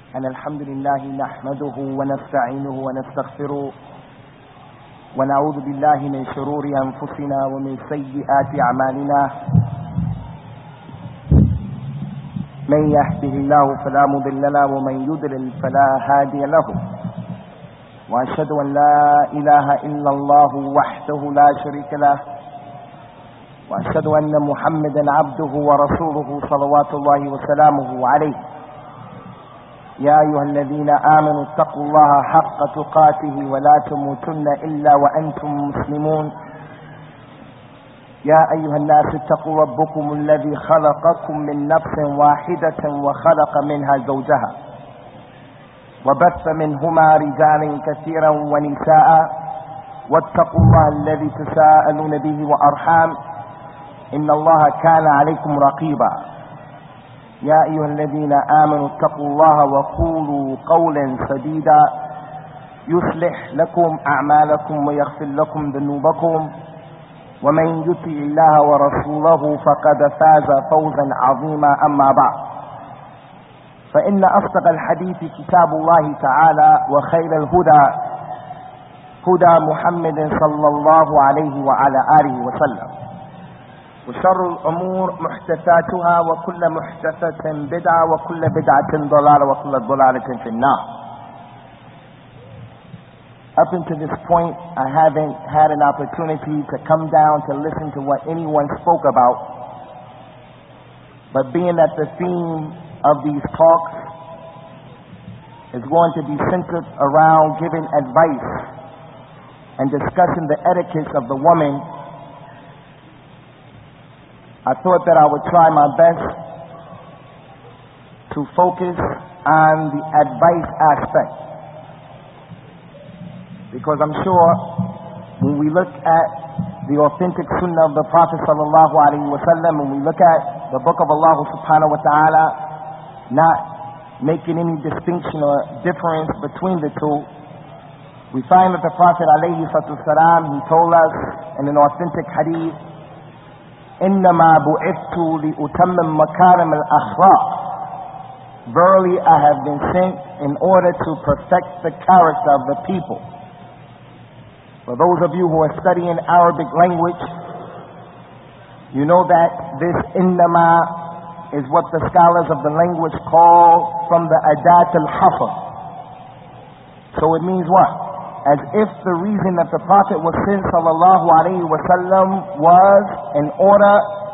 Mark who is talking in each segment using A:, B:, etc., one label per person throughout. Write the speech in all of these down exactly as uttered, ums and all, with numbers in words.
A: أن الحمد لله نحمده ونستعينه ونستغفره ونعوذ بالله من شرور أنفسنا ومن سيئات أعمالنا. من يهده الله فلا مضل له ومن يضلل فلا هادي له، وأشهد أن لا إله إلا الله وحده لا شريك له، وأشهد أن محمدا عبده ورسوله صلوات الله وسلامه عليه. يا أيها الذين آمنوا اتقوا الله حق تقاته ولا تموتن إلا وأنتم مسلمون. يا أيها الناس اتقوا ربكم الذي خلقكم من نفس واحدة وخلق منها زوجها وبث منهما رجالا كثيرا ونساء، واتقوا الله الذي تساءلون به وأرحام إن الله كان عليكم رقيبا. يا أيها الذين آمنوا اتقوا الله وقولوا قولا سديدا يصلح لكم أعمالكم ويغفر لكم ذنوبكم، ومن يطع الله ورسوله فقد فاز فوزا عظيما. أما بعد، فإن أصدق الحديث كتاب الله تعالى، وخير الهدى هدى محمد صلى الله عليه وعلى آله وسلم، وشر الأمور محدثاتها وكل محدثة بدعة وكل بدعة ضلالة وكل ضلالة في النار. Up until this point, I haven't had an opportunity to come down to listen to what anyone spoke about. But being that the theme of these talks is going to be centered around giving advice and discussing the etiquette of the woman, I thought that I would try my best to focus on the advice aspect. Because I'm sure when we look at the authentic sunnah of the Prophet sallallahu alaihi wasallam, when we look at the book of Allah subhanahu wa ta'ala, not making any distinction or difference between the two, we find that the Prophet alayhi salatu wasalam, he told us in an authentic hadith, إِنَّمَا بُعِثْتُ لِأُتَمِّمَ مَكَارِمَ الْأَخْلَاقِ. Verily I have been sent in order to perfect the character of the people. For those of you who are studying Arabic language, you know that this innama is what the scholars of the language call from the adat al-hasr. So it means what? As if the reason that the Prophet was sent sallallahu alayhi wa sallam was in order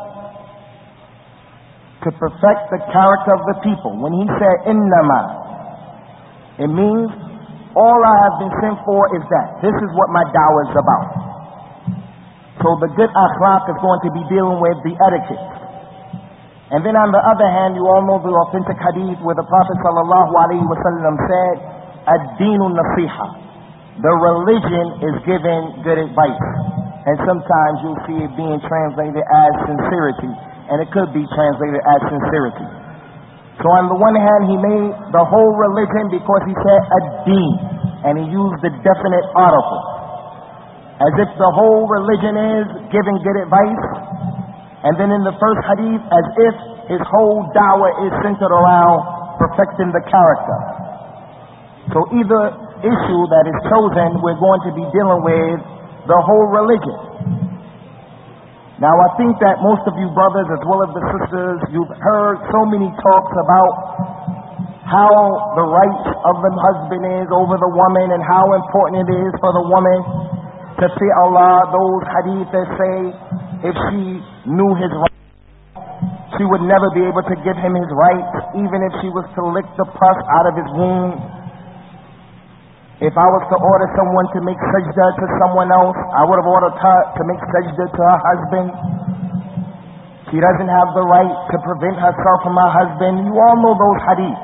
A: to perfect the character of the people. When he said innama, it means all I have been sent for is that. This is what my da'wah is about. So the good akhlaq is going to be dealing with the etiquette. And then on the other hand, you all know the authentic hadith where the Prophet sallallahu alayhi wa sallam said, ad-deenu nasiha. The religion is giving good advice. And sometimes you'll see it being translated as sincerity. And it could be translated as sincerity. So on the one hand, he made the whole religion because he said ad-deen. And he used the definite article. As if the whole religion is giving good advice. And then in the first hadith, as if his whole da'wah is centered around perfecting the character. So either issue that is chosen, we're going to be dealing with the whole religion. Now I think that most of you brothers as well as the sisters, you've heard so many talks about how the rights of the husband is over the woman and how important it is for the woman to fear Allah. Those hadith that say if she knew his rights, she would never be able to give him his rights, even if she was to lick the pus out of his wound. If I was to order someone to make sajda to someone else, I would have ordered her to make sajda to her husband. She doesn't have the right to prevent herself from her husband. You all know those hadith.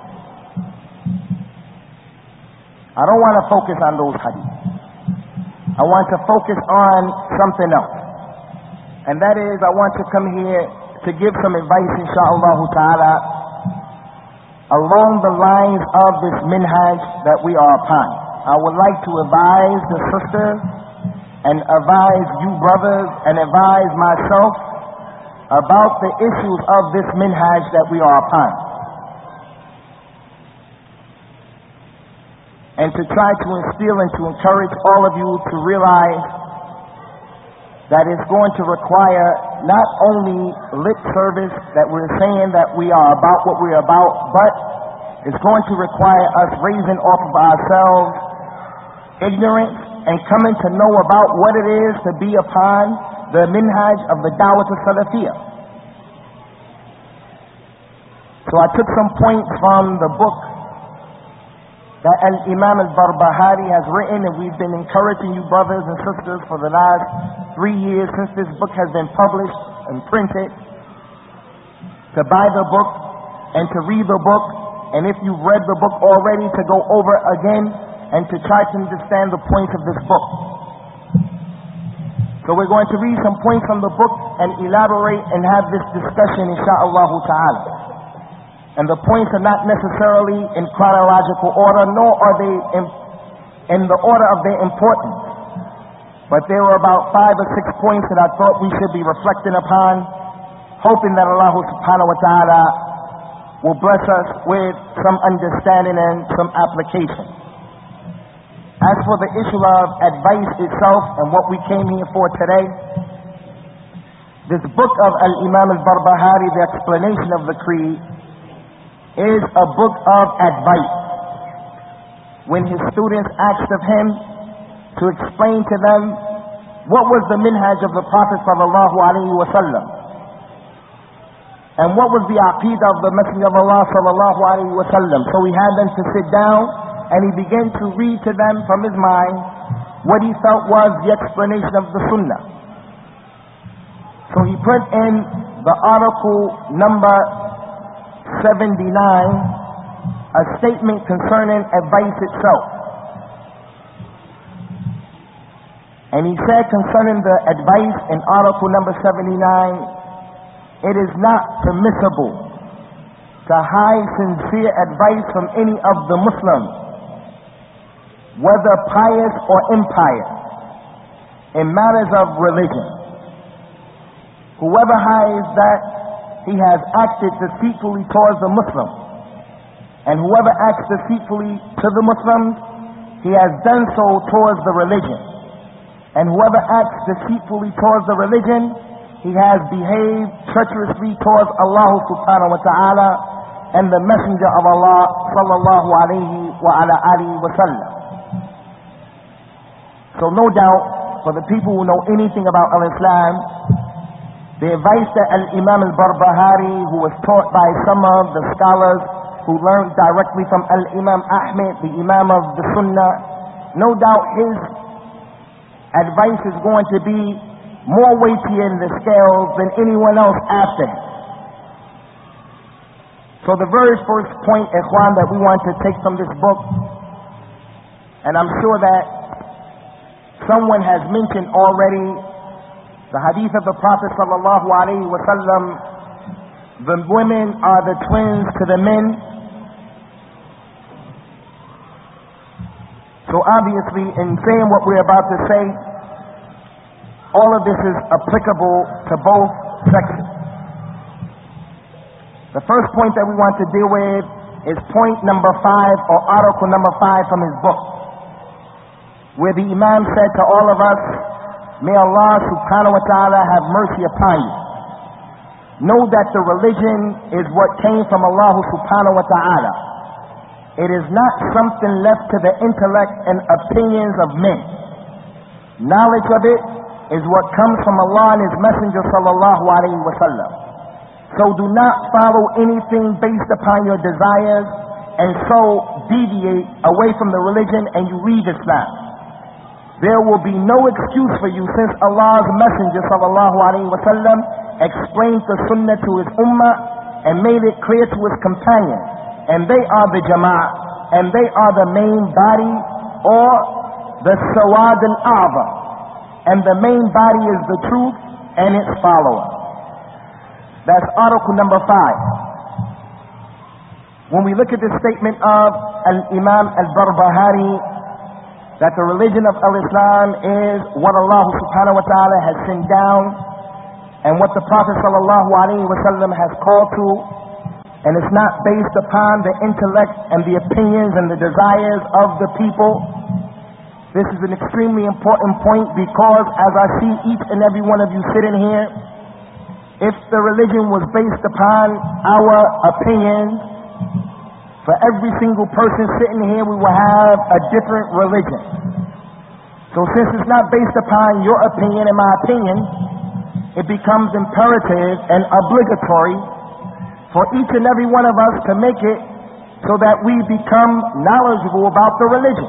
A: I don't want to focus on those hadith. I want to focus on something else. And that is, I want to come here to give some advice, insha'Allah ta'ala, along the lines of this minhaj that we are upon. I would like to advise the sisters and advise you brothers and advise myself about the issues of this minhaj that we are upon. and to try to instill and to encourage all of you to realize that it's going to require not only lip service, that we're saying that we are about what we're about, but it's going to require us raising off of ourselves ignorance and coming to know about what it is to be upon the minhaj of the Dawah Salafiyah. So I took some points from the book that Al-Imam Al-Barbahari has written, and we've been encouraging you brothers and sisters for the last three years since this book has been published and printed to buy the book and to read the book, and if you've read the book already, to go over again and to try to understand the points of this book. So we're going to read some points from the book and elaborate and have this discussion, insha'Allah ta'ala. And the points are not necessarily in chronological order, nor are they in, in the order of their importance. But there were about five or six points that I thought we should be reflecting upon, hoping that Allah subhanahu wa ta'ala will bless us with some understanding and some application. As for the issue of advice itself and what we came here for today, this book of Al-Imam Al-Barbahari, the explanation of the creed, is a book of advice. When his students asked of him to explain to them what was the minhaj of the Prophet sallallahu alaihi wasallam and what was the aqeedah of the Messenger of Allah sallallahu alaihi wasallam, so he had them to sit down and he began to read to them from his mind what he felt was the explanation of the Sunnah. So he put in the article number seventy-nine a statement concerning advice itself. And he said concerning the advice in article number seventy-nine, it is not permissible to hide sincere advice from any of the Muslims, whether pious or impious, in matters of religion. Whoever hides that, he has acted deceitfully towards the Muslims. And whoever acts deceitfully to the Muslims, he has done so towards the religion. And whoever acts deceitfully towards the religion, he has behaved treacherously towards Allah subhanahu wa ta'ala and the Messenger of Allah sallallahu alayhi wa ala alihi wa sallam. So no doubt, for the people who know anything about Al-Islam, the advice that Al-Imam Al-Barbahari, who was taught by some of the scholars who learned directly from Al-Imam Ahmed, the Imam of the Sunnah, no doubt his advice is going to be more weighty in the scales than anyone else after him. So the very first point, Ikhwan, that we want to take from this book, and I'm sure that someone has mentioned already the hadith of the Prophet sallallahu alaihi wasallam, the women are the twins to the men. So obviously, in saying what we're about to say, all of this is applicable to both sexes. The first point that we want to deal with is point number five, or article number five from his book, where the Imam said to all of us, may Allah subhanahu wa ta'ala have mercy upon you. Know that the religion is what came from Allah subhanahu wa ta'ala. It is not something left to the intellect and opinions of men. Knowledge of it is what comes from Allah and His Messenger sallallahu alayhi wa sallam. So do not follow anything based upon your desires and so deviate away from the religion and you leave Islam. There will be no excuse for you, since Allah's Messenger sallallahu alaihi wasallam explained the Sunnah to his ummah and made it clear to his companions, and they are the Jama'ah, and they are the main body, or the Sawad al-A'zam, and the main body is the truth and its follower. That's article number five. When we look at the statement of Al-Imam Al-Barbahari, that the religion of Al-Islam is what Allah subhanahu wa ta'ala has sent down and what the Prophet sallallahu alaihi wasallam has called to, and it's not based upon the intellect and the opinions and the desires of the people. This is an extremely important point because as I see each and every one of you sitting here, if the religion was based upon our opinions, for every single person sitting here we will have a different religion. So since it's not based upon your opinion and my opinion, it becomes imperative and obligatory for each and every one of us to make it so that we become knowledgeable about the religion,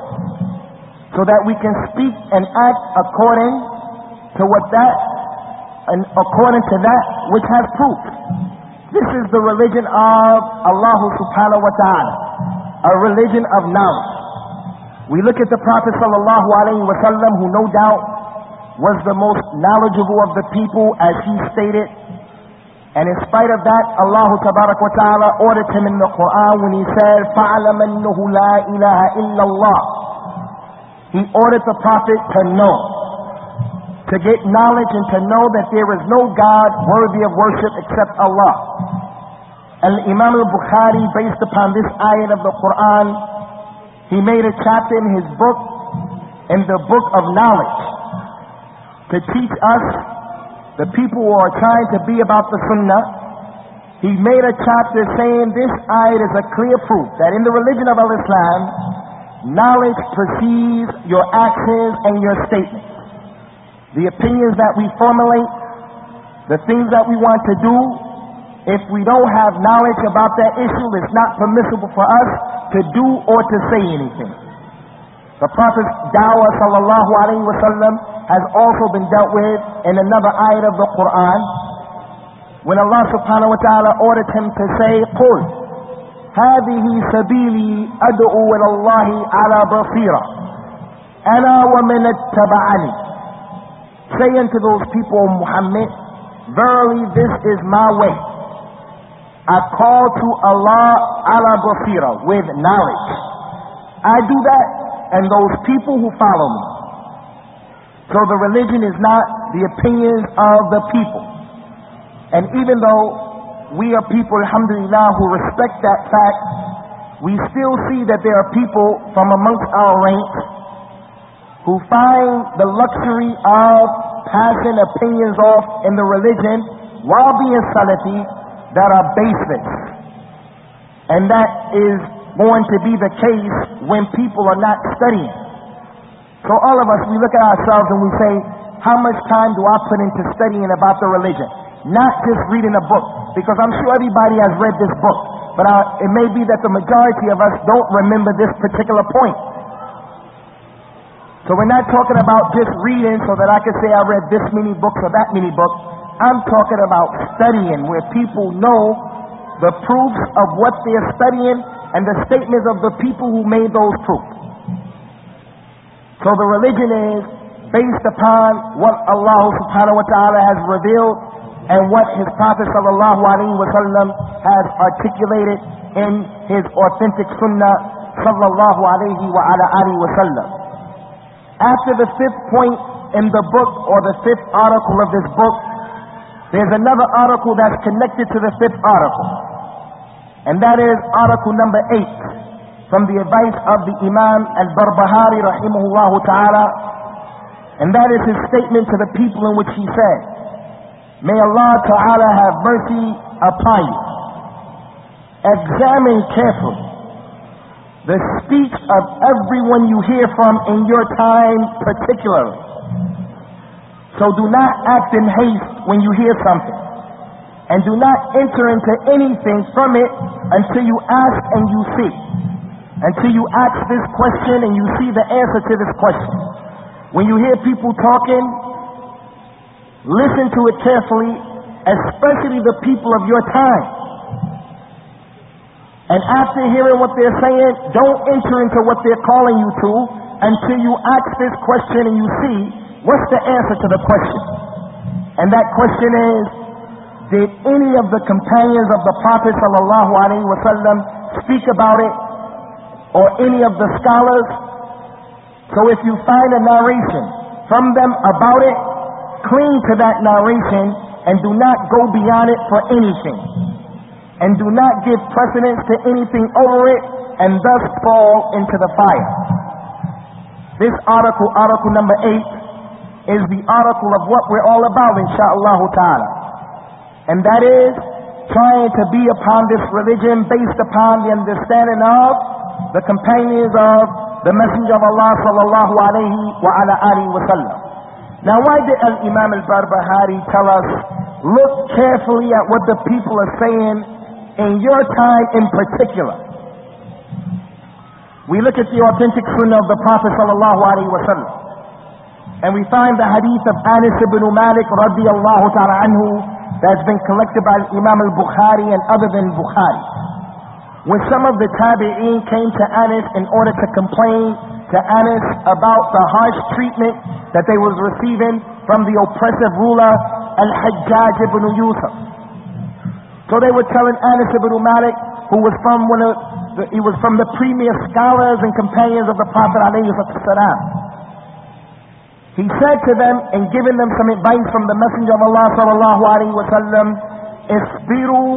A: so that we can speak and act according to what that and according to that which has proof. This is the religion of Allah subhanahu wa ta'ala, a religion of knowledge. We look at the Prophet sallallahu alaihi wasallam, who no doubt was the most knowledgeable of the people, as he stated. And in spite of that, Allah tabarak wa ta'ala ordered him in the Quran when he said, فَعْلَمَ أَنَّهُ لَا إِلَهَ إِلَّا اللَّهِ. He ordered the Prophet to know, to get knowledge and to know that there is no God worthy of worship except Allah. Al-Imam al-Bukhari, based upon this ayat of the Quran, he made a chapter in his book, in the book of knowledge, to teach us, the people who are trying to be about the Sunnah. He made a chapter saying this ayat is a clear proof that in the religion of Al-Islam, knowledge precedes your actions and your statements. The opinions that we formulate, the things that we want to do, if we don't have knowledge about that issue, it's not permissible for us to do or to say anything. The Prophet's da'wah sallallahu alaihi wasallam has also been dealt with in another ayat of the Quran, when Allah subhanahu wa ta'ala ordered him to say, قُلْ هَذِهِ سَبِيلِي أَدْعُو إِلَى اللَّهِ عَلَى بَصِيرَةٍ أَنَا وَمَنِ اتَّبَعَنِي. Say unto those people, Muhammad, verily this is my way. I call to Allah ala basira, with knowledge. I do that, and those people who follow me. So the religion is not the opinions of the people. And even though we are people, alhamdulillah, who respect that fact, we still see that there are people from amongst our ranks who find the luxury of passing opinions off in the religion while being Salafi that are baseless. And that is going to be the case when people are not studying. So all of us, we look at ourselves and we say, how much time do I put into studying about the religion? Not just reading a book, because I'm sure everybody has read this book, but uh, it may be that the majority of us don't remember this particular point. So we're not talking about just reading so that I can say I read this many books or that many books. I'm talking about studying, where people know the proofs of what they're studying and the statements of the people who made those proofs. So the religion is based upon what Allah subhanahu wa ta'ala has revealed and what his Prophet sallallahu alaihi wasallam has articulated in his authentic sunnah sallallahu alaihi wa ala alihi wasallam. After the fifth point in the book, or the fifth article of this book, there's another article that's connected to the fifth article. And that is article number eight, from the advice of the Imam al-Barbahari rahimahullah ta'ala. And that is his statement to the people, in which he said, may Allah ta'ala have mercy upon you. Examine carefully the speech of everyone you hear from in your time particularly. So do not act in haste when you hear something, and do not enter into anything from it until you ask and you see, until you ask this question and you see the answer to this question. When you hear people talking, listen to it carefully, especially the people of your time. And after hearing what they're saying, don't enter into what they're calling you to until you ask this question and you see what's the answer to the question. And that question is, did any of the companions of the Prophet sallallahu alaihi wasallam speak about it, or any of the scholars? So if you find a narration from them about it, cling to that narration and do not go beyond it for anything. and do not give precedence to anything over it, and thus fall into the fire. This article, article number eight, is the article of what we're all about, insha'Allah ta'ala. And that is trying to be upon this religion based upon the understanding of the companions of the Messenger of Allah sallallahu alayhi wa ala alihi wa sallam. Now, why did Al-Imam al-Barbahari tell us, look carefully at what the people are saying in your time in particular? We look at the authentic sunnah of the Prophet sallallahu alayhi wa sallam, and we find the hadith of Anas ibn Malik radiyallahu ta'ala anhu that's been collected by Imam al-Bukhari and other than Bukhari. When some of the tabi'een came to Anas in order to complain to Anas about the harsh treatment that they was receiving from the oppressive ruler Al-Hajjaj ibn Yusuf. So they were telling Anas ibn Malik, who was from one of the, he was from the premier scholars and companions of the Prophet alayhi salam. He said to them, and giving them some advice from the Messenger of Allah sallallahu alayhi wa sallam, اصبروا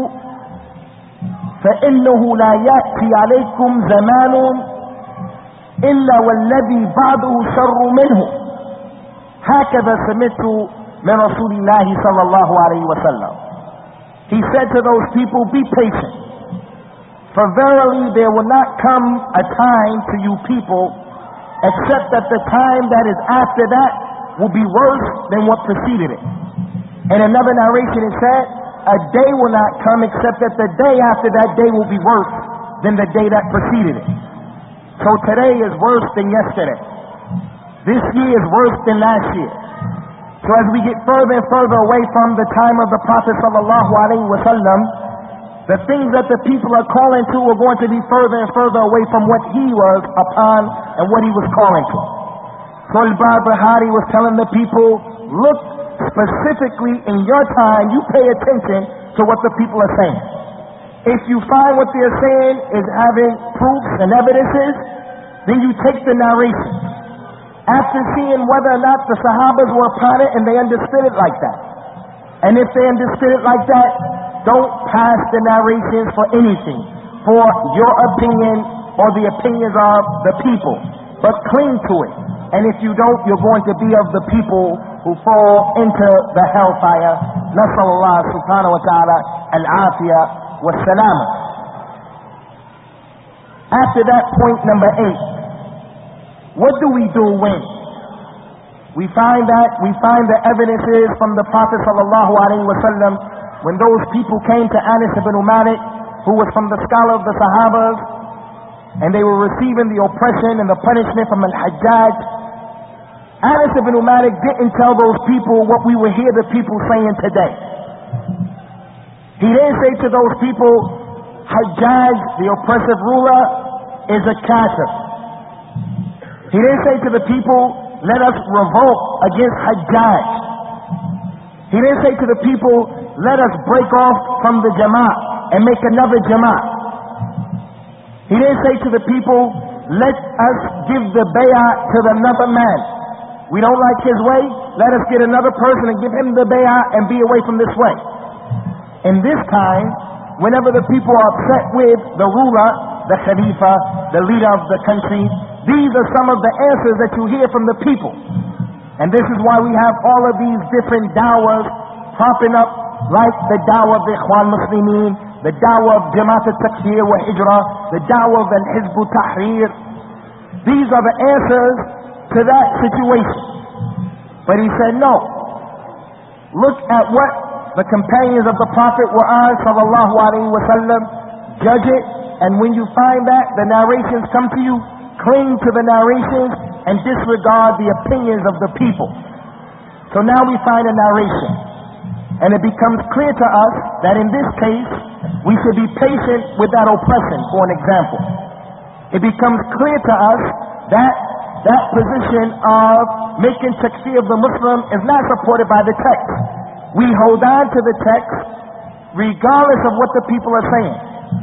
A: فإنه لا يأتي عليكم زمان إلا والذي بعده شر منه هكذا سمعت من رسول الله صلى الله عليه وسلم. He said to those people, be patient, for verily there will not come a time to you people except that the time that is after that will be worse than what preceded it. In another narration it said, a day will not come except that the day after that day will be worse than the day that preceded it. So today is worse than yesterday. This year is worse than last year. So as we get further and further away from the time of the Prophet sallallahu alaihi wasallam, the things that the people are calling to are going to be further and further away from what he was upon and what he was calling to. So Al-Barbahari was telling the people, look specifically in your time, you pay attention to what the people are saying. If you find what they're saying is having proofs and evidences, then you take the narration. After seeing whether or not the Sahabas were upon it and they understood it like that. And if they understood it like that, don't pass the narrations for anything, for your opinion or the opinions of the people, but cling to it. And if you don't, you're going to be of the people who fall into the hellfire. Nasallallahu subhanahu wa ta'ala al-afiyah wa salama. After that, point number eight, what do we do when? We find that, we find the evidences from the Prophet sallallahu alaihi wasallam when those people came to Anas ibn Malik, who was from the scholar of the Sahabas, and they were receiving the oppression and the punishment from Al-Hajjaj. Anas ibn Malik didn't tell those people what we will hear the people saying today. He didn't say to those people, Hajjaj, the oppressive ruler, is a kafir. He didn't say to the people, let us revolt against Hajjaj. He didn't say to the people, let us break off from the Jama'ah and make another Jama'ah. He didn't say to the people, let us give the bay'ah to another man. We don't like his way, let us get another person and give him the bay'ah and be away from this way. In this time, whenever the people are upset with the ruler, the Khalifa, the leader of the country, these are some of the answers that you hear from the people. And this is why we have all of these different dawahs popping up, like the dawah of the Ikhwan Muslimin, the dawah of Jamaat al-Takfir wa Hijra, the dawah of al-Hizb al-Tahrir. These are the answers to that situation. But he said, no. Look at what the companions of the Prophet were on, sallallahu alaihi wasallam. Judge it, and when you find that, the narrations come to you, cling to the narrations and disregard the opinions of the people. So now we find a narration, and it becomes clear to us that in this case, we should be patient with that oppression, for an example. It becomes clear to us that that position of making takfir of the Muslim is not supported by the text. We hold on to the text regardless of what the people are saying.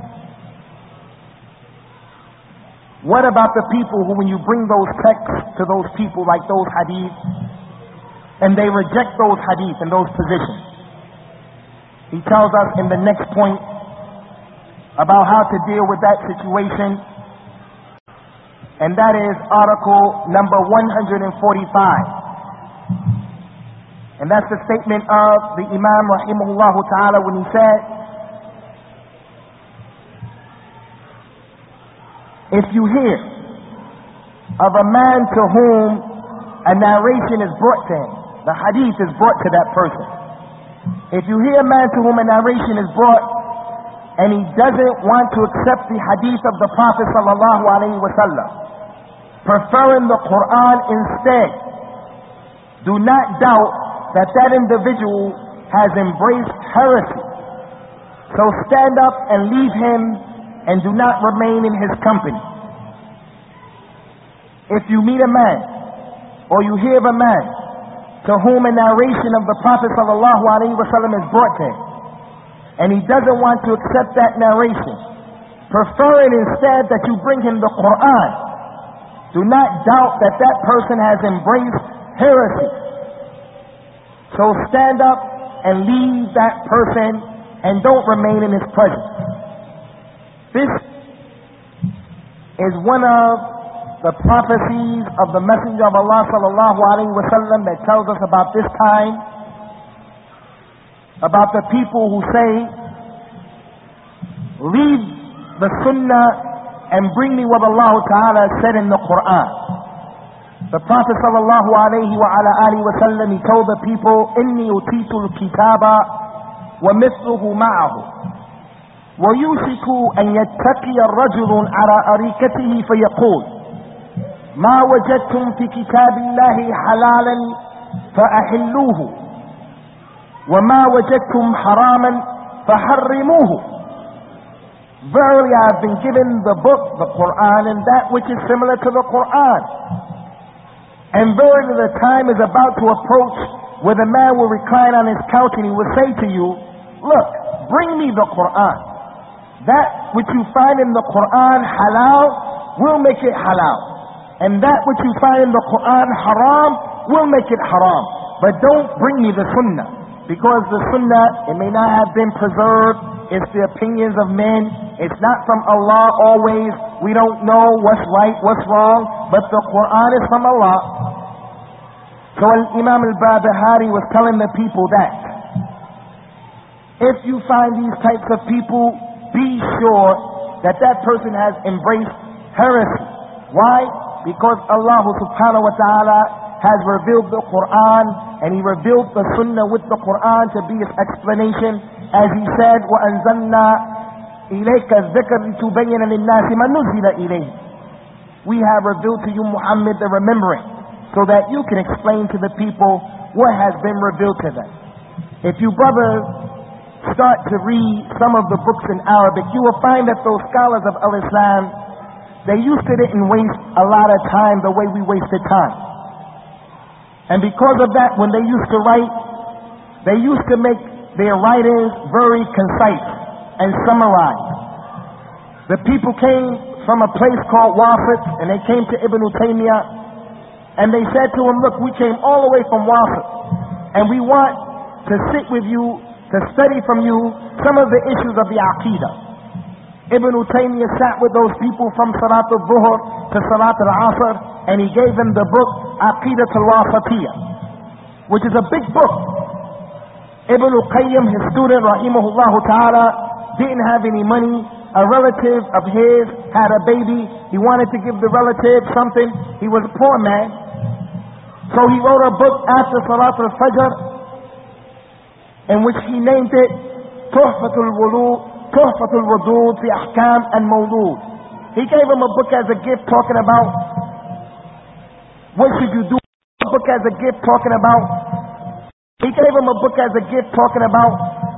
A: What about the people who, when you bring those texts to those people, like those hadith, and they reject those hadith and those positions? He tells us in the next point, about how to deal with that situation, and that is article number one hundred forty-five. And that's the statement of the Imam rahimahullah ta'ala when he said, if you hear of a man to whom a narration is brought to him, the hadith is brought to that person. If you hear a man to whom a narration is brought and he doesn't want to accept the hadith of the Prophet sallallahu alaihi wasallam, preferring the Quran instead, do not doubt that that individual has embraced heresy. So stand up and leave him and do not remain in his company. If you meet a man or you hear of a man to whom a narration of the Prophet sallallahu alaihi wasallam is brought to him, and he doesn't want to accept that narration, preferring instead that you bring him the Quran, do not doubt that that person has embraced heresy. So stand up and leave that person and don't remain in his presence. This is one of the prophecies of the Messenger of Allah sallallahu alaihi wasallam that tells us about this time, about the people who say, leave the Sunnah and bring me what Allah Ta'ala said in the Quran. The Prophet sallallahu alayhi wa ala alihi wa sallam, he told the people, إِنِّي أُتِيتُ الْكِتَابَ وَمِثْلُهُ مَعَهُ وَيُوشِكُ أَنْ يَتَّقِيَ الرَّجُلُ عَلَى أَرِيكَتِهِ فَيَقُولُ مَا وَجَدْتُمْ فِي كِتَابِ اللَّهِ حَلَالًا فَأَحِلُّوهُ وَمَا وَجَدْتُمْ حَرَامًا فَحَرِّمُوهُ. Verily I have been given the book, the Quran, and that which is similar to the Quran. And verily the time is about to approach where the man will recline on his couch and he will say to you, look, bring me the Quran. That which you find in the Quran halal, we'll make it halal. And that which you find in the Quran haram, we'll make it haram. But don't bring me the Sunnah. Because the Sunnah, it may not have been preserved. It's the opinions of men. It's not from Allah always. We don't know what's right, what's wrong. But the Quran is from Allah. So Imam al-Barbahari was telling the people that if you find these types of people, be sure that that person has embraced heresy. Why? Because Allah subhanahu wa ta'ala has revealed the Quran, and He revealed the Sunnah with the Quran to be its explanation. As He said, وَأَنزَلْنَا إِلَيْكَ الذِّكْرَ لِتُبَيِّنَ لِلنَّاسِ مَا نُزِّلَ إِلَيْهِ. We have revealed to you, Muhammad, the remembering, so that you can explain to the people what has been revealed to them. If you brothers start to read some of the books in Arabic, you will find that those scholars of Al-Islam, they used to didn't waste a lot of time the way we wasted time. And because of that, when they used to write, they used to make their writings very concise and summarized. The people came from a place called Wafat, and they came to Ibn Taymiyyah, and they said to him, look, we came all the way from Wafat, and we want to sit with you, to study from you some of the issues of the Aqidah. Ibn Taymiyyah sat with those people from Salat al-Dhuhr to Salat al-Asr, and he gave them the book Aqidat al-Wasatiyah, which is a big book. Ibn Qayyim, his student, rahimahullah ta'ala, didn't have any money. A relative of his had a baby. He wanted to give the relative something. He was a poor man. So he wrote a book after Salat al-Fajr, in which he named it Tuhfatul Wulud, Tuhfatul Wudud fi Ahkam and Mawlud. He gave him a book as a gift talking about what should you do. A book as a gift talking about. He gave him a book as a gift talking about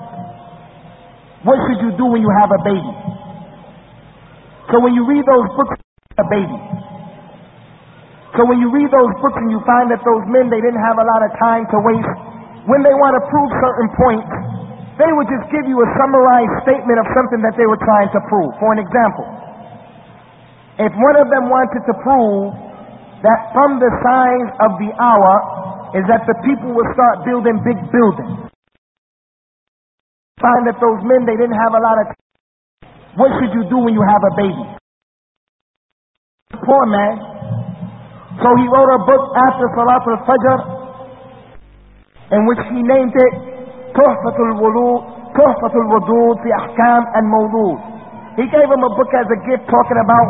A: what should you do when you have a baby. So when you read those books, a baby. So when you read those books and you find that those men, they didn't have a lot of time to waste. When they want to prove certain points, they would just give you a summarized statement of something that they were trying to prove. For an example, if one of them wanted to prove that from the signs of the hour is that the people will start building big buildings, find that those men, they didn't have a lot of time. What should you do when you have a baby? Poor man. So he wrote a book after Salatul Fajr in which he named it Tuhfatul Wudud, Tuhfatul Wudud fi Ahkam and Mawlud. He gave him a book as a gift talking about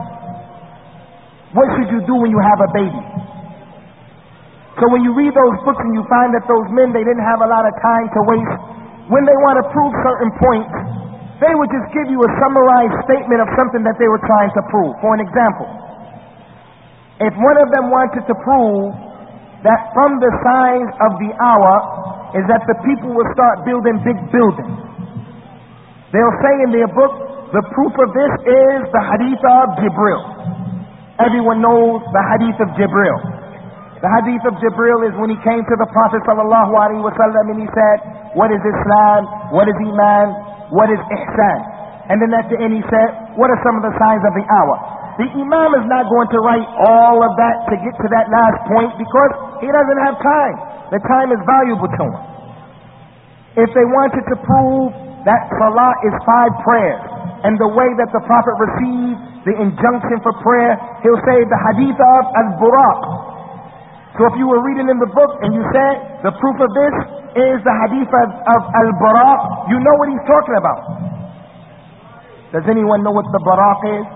A: what should you do when you have a baby. So when you read those books and you find that those men, they didn't have a lot of time to waste. When they want to prove certain points, they would just give you a summarized statement of something that they were trying to prove. For an example, if one of them wanted to prove that from the signs of the hour is that the people will start building big buildings, they'll say in their book, the proof of this is the hadith of Jibril. Everyone knows the hadith of Jibril. The hadith of Jibril is when he came to the Prophet sallallahu alaihi wasallam and he said, what is Islam? What is Iman? What is Ihsan? And then at the end he said, what are some of the signs of the hour? The Imam is not going to write all of that to get to that last point because he doesn't have time. The time is valuable to him. If they wanted to prove that Salah is five prayers and the way that the Prophet received the injunction for prayer, he'll say the hadith of Al-Buraq. So if you were reading in the book and you said the proof of this is the hadith of, of Al-Buraq, you know what he's talking about. Does anyone know what the Buraq is?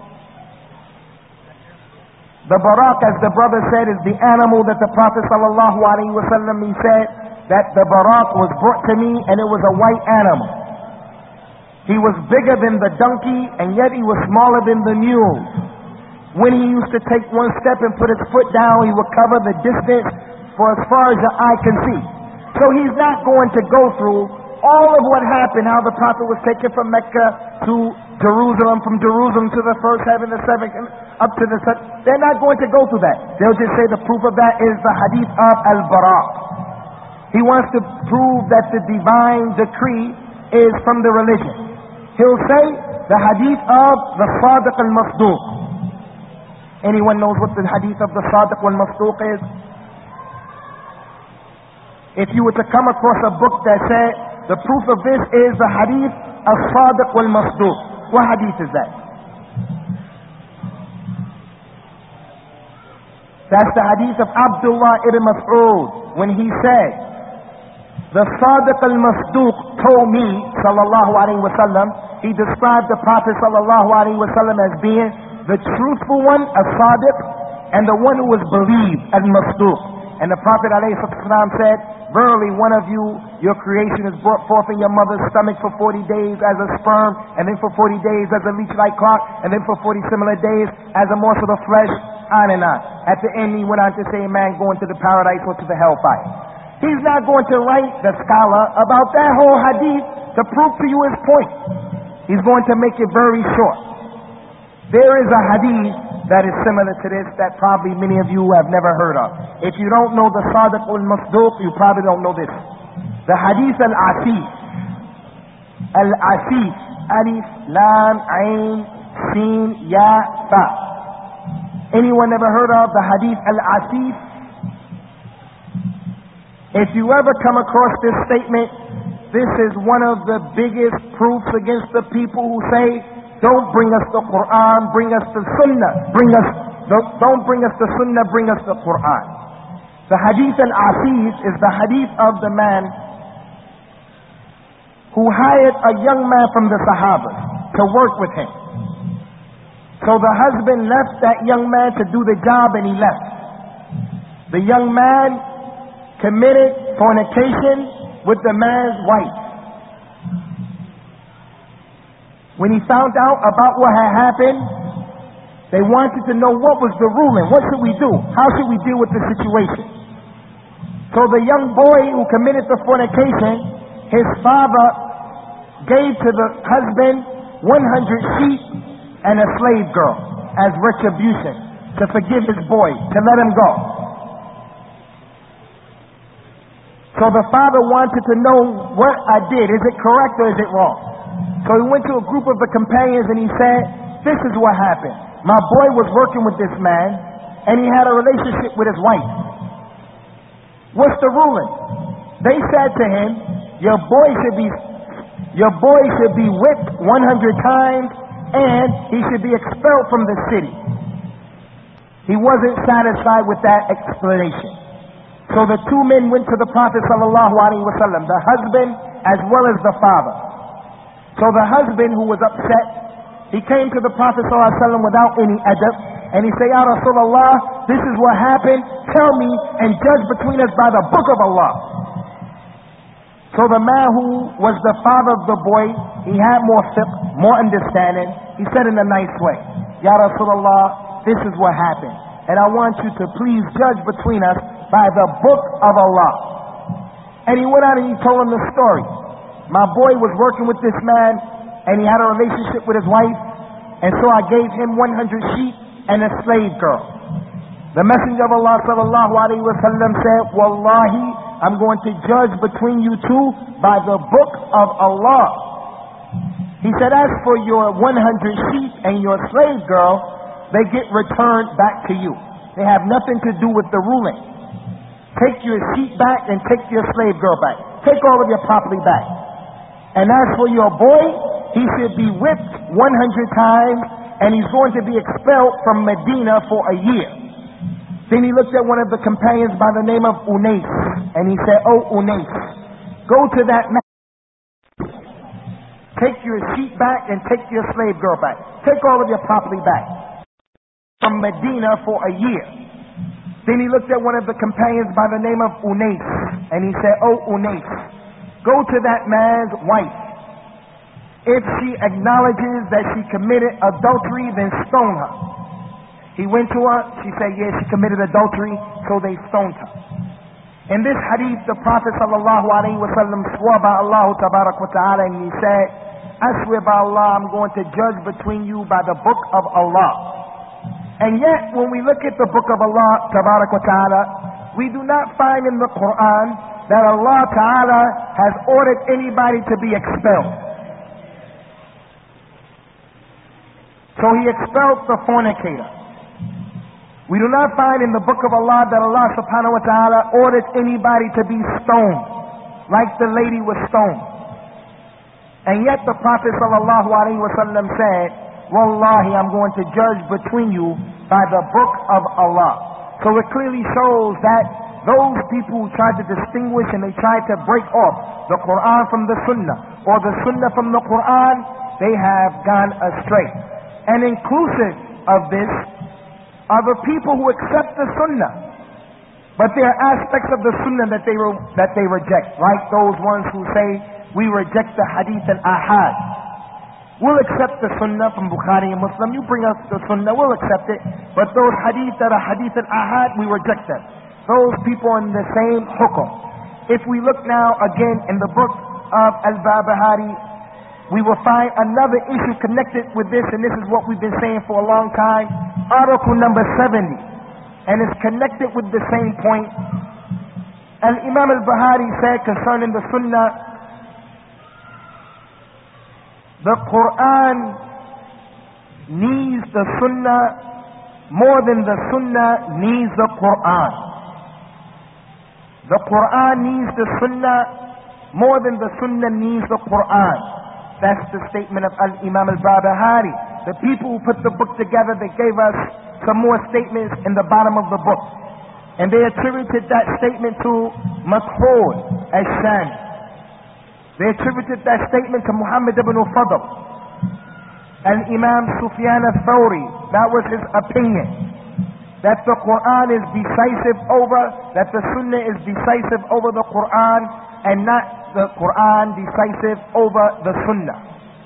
A: The Buraq, as the brother said, is the animal that the Prophet sallallahu alaihi wasallam, he said that the Buraq was brought to me and it was a white animal. He was bigger than the donkey and yet he was smaller than the mule. When he used to take one step and put his foot down, he would cover the distance for as far as your eye can see. So he's not going to go through all of what happened, how the Prophet was taken from Mecca to Jerusalem, from Jerusalem to the first heaven, the seventh, and up to the seventh. They're not going to go through that. They'll just say the proof of that is the hadith of Al-Baraq. He wants to prove that the divine decree is from the religion. He'll say the hadith of the Sadiq al-Masduq. Anyone knows what the hadith of the Sadiq al-Masduq is? If you were to come across a book that said the proof of this is the hadith of Sadiq al-Masduq, what hadith is that? That's the hadith of Abdullah ibn Mas'ud when he said, the Sadiq al-Masduq told me, sallallahu alayhi wa sallam, he described the Prophet sallallahu alayhi wa sallam as being the truthful one, a Sadiq, and the one who was believed, al-Masduq. And the Prophet alayhi salam said, verily one of you, your creation is brought forth in your mother's stomach for forty days as a sperm, and then for forty days as a leech-like clock, and then for forty similar days as a morsel of flesh, on and on. At the end he went on to say, man going to the paradise or to the hellfire. He's not going to write, the scholar, about that whole hadith to prove to you his point. He's going to make it very short. There is a hadith that is similar to this that probably many of you have never heard of. If you don't know the Sadiq al-Masduq, you probably don't know this. The hadith al-Asif. Al-Asif. Alif, Lam, Ain, Sin, Ya, Fa. Anyone ever heard of the hadith al-Asif? If you ever come across this statement, this is one of the biggest proofs against the people who say, don't bring us the Quran, bring us the Sunnah. Bring us, don't bring us the Sunnah, bring us the Quran. The hadith al-Asif is the hadith of the man who hired a young man from the Sahaba to work with him. So the husband left that young man to do the job and he left. The young man committed fornication with the man's wife. When he found out about what had happened, they wanted to know what was the ruling. What should we do? How should we deal with the situation? So the young boy who committed the fornication, his father gave to the husband one hundred sheep and a slave girl as retribution to forgive his boy, to let him go. So the father wanted to know what I did. Is it correct or is it wrong? So he went to a group of the companions and he said, this is what happened. My boy was working with this man and he had a relationship with his wife. What's the ruling? They said to him, your boy should be your boy should be whipped one hundred times and he should be expelled from the city. He wasn't satisfied with that explanation. So the two men went to the Prophet sallallahu alaihi wasallam, the husband as well as the father. So the husband, who was upset, he came to the Prophet sallallahu alaihi wasallam without any adab, and he said, Ya Rasulullah, this is what happened. Tell me and judge between us by the book of Allah. So the man who was the father of the boy, he had more fiqh, more understanding. He said in a nice way, Ya Rasulullah, this is what happened, and I want you to please judge between us by the book of Allah. And he went out and he told him the story. My boy was working with this man, and he had a relationship with his wife, and so I gave him one hundred sheep and a slave girl. The Messenger of Allah sallallahu alaihi wasallam said, Wallahi, I'm going to judge between you two by the book of Allah. He said, as for your one hundred sheep and your slave girl, they get returned back to you. They have nothing to do with the ruling. Take your sheep back and take your slave girl back. Take all of your property back. And as for your boy, he should be whipped one hundred times, and he's going to be expelled from Medina for a year. Then he looked at one of the companions by the name of Unais, and he said, Oh Unais, go to that man. Take your sheep back and take your slave girl back. Take all of your property back. From Medina for a year. Then he looked at one of the companions by the name of Unais, and he said, Oh Unais, go to that man's wife. If she acknowledges that she committed adultery, then stone her. He went to her, she said, yes, she committed adultery, so they stoned her. In this hadith, the Prophet sallallahu alaihi wasallam swore by Allah tabarak wa ta'ala, and he said, I swear by Allah, I'm going to judge between you by the book of Allah. And yet, when we look at the book of Allah tabarak wa ta'ala, we do not find in the Quran that Allah ta'ala has ordered anybody to be expelled. So he expelled the fornicator. We do not find in the book of Allah that Allah subhanahu wa ta'ala ordered anybody to be stoned, like the lady was stoned. And yet the Prophet sallallahu alaihi wasallam said, Wallahi, I'm going to judge between you by the book of Allah. So it clearly shows that those people who try to distinguish and they try to break off the Quran from the Sunnah, or the Sunnah from the Quran, they have gone astray. And inclusive of this are the people who accept the Sunnah, but there are aspects of the Sunnah that they re- that they reject, like those ones who say we reject the Hadith and Ahad. We'll accept the Sunnah from Bukhari and Muslim. You bring us the Sunnah, we'll accept it. But those Hadith that are Hadith and Ahad, we reject them. Those people are in the same hukum. If we look now again in the book of Al-Barbahari, we will find another issue connected with this, and this is what we've been saying for a long time. Article number seventy. And it's connected with the same point. And Imam al-Bahari said concerning the Sunnah, the Quran needs the Sunnah more than the Sunnah needs the Quran. The Quran needs the Sunnah more than the Sunnah needs the Quran. That's the statement of Al-Imam al-Barbahari. The people who put the book together, they gave us some more statements in the bottom of the book. And they attributed that statement to Mas'ud al-Shami. They attributed that statement to Muhammad ibn Fadl. And Imam Sufyan al-Thawri, that was his opinion. That the Quran is decisive over, that the Sunnah is decisive over the Quran, and not the Quran decisive over the Sunnah.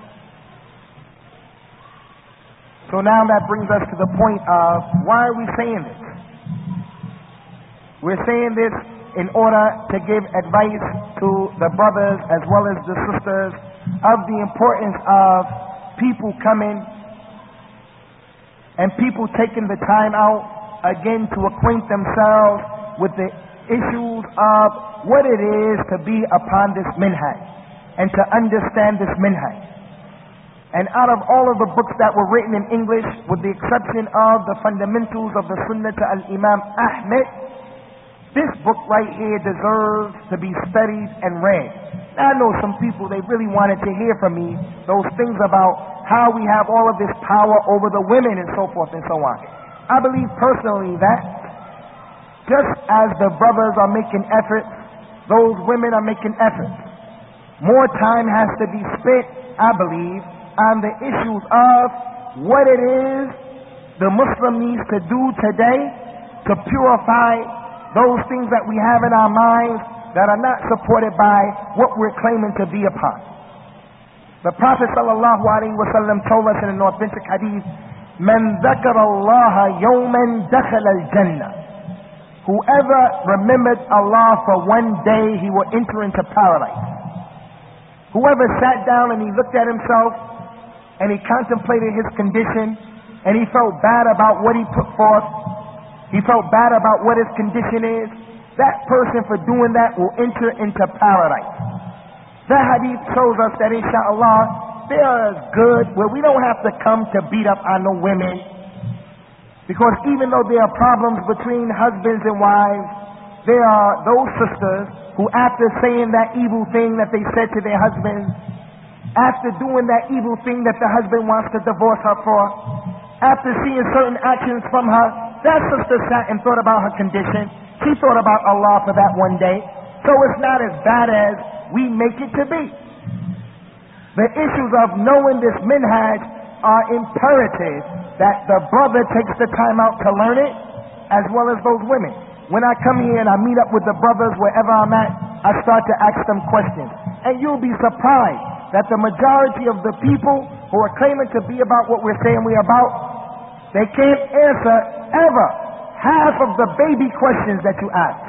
A: So now that brings us to the point of, why are we saying this? We're saying this in order to give advice to the brothers as well as the sisters of the importance of people coming and people taking the time out again to acquaint themselves with the issues of what it is to be upon this minhaj and to understand this minhaj. And out of all of the books that were written in English, with the exception of the fundamentals of the Sunnah to Al-Imam Ahmed, this book right here deserves to be studied and read. Now, I know some people, they really wanted to hear from me those things about how we have all of this power over the women and so forth and so on. I believe personally that just as the brothers are making efforts, those women are making efforts. More time has to be spent, I believe, on the issues of what it is the Muslim needs to do today to purify those things that we have in our minds that are not supported by what we're claiming to be upon. The Prophet sallallahu alaihi wasallam told us in an authentic hadith, "Man dhakara Allah yawman dakhala al-jannah." Whoever remembered Allah for one day, he will enter into paradise. Whoever sat down and he looked at himself and he contemplated his condition and he felt bad about what he put forth, he felt bad about what his condition is, that person for doing that will enter into paradise. That hadith shows us that inshallah there is good where we don't have to come to beat up on the women, because even though there are problems between husbands and wives, there are those sisters who, after saying that evil thing that they said to their husbands, after doing that evil thing that the husband wants to divorce her for, after seeing certain actions from her, that sister sat and thought about her condition. She thought about Allah for that one day. So it's not as bad as we make it to be. The issues of knowing this minhaj are imperative that the brother takes the time out to learn it, as well as those women. When I come here and I meet up with the brothers wherever I'm at, I start to ask them questions. And you'll be surprised that the majority of the people who are claiming to be about what we're saying we're about, they can't answer ever half of the baby questions that you ask.